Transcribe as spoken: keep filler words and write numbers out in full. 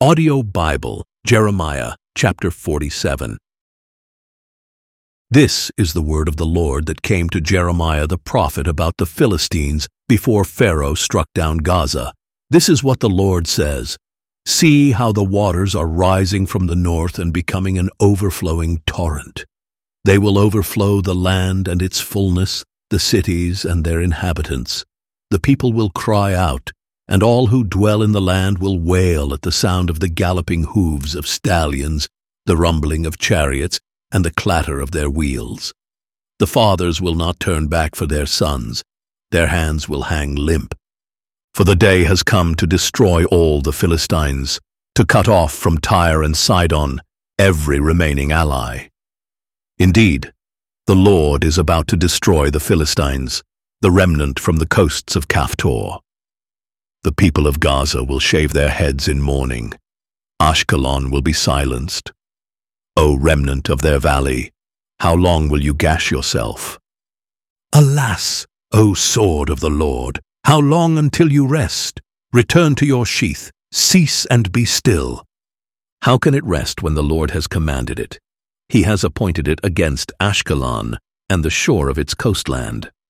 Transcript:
Audio Bible, Jeremiah chapter forty-seven. This is the word of the Lord that came to Jeremiah the prophet about the Philistines before Pharaoh struck down Gaza. This is what the Lord says: See how the waters are rising from the north and becoming an overflowing torrent. They will overflow the land and its fullness, the cities and their inhabitants. The people will cry out, and all who dwell in the land will wail at the sound of the galloping hooves of stallions, the rumbling of chariots, and the clatter of their wheels. The fathers will not turn back for their sons. Their hands will hang limp. For the day has come to destroy all the Philistines, to cut off from Tyre and Sidon every remaining ally. Indeed, the Lord is about to destroy the Philistines, the remnant from the coasts of Caphtor. The people of Gaza will shave their heads in mourning. Ashkelon will be silenced. O remnant of their valley, how long will you gash yourself? Alas, O sword of the Lord, how long until you rest? Return to your sheath, cease and be still. How can it rest when the Lord has commanded it? He has appointed it against Ashkelon and the shore of its coastland.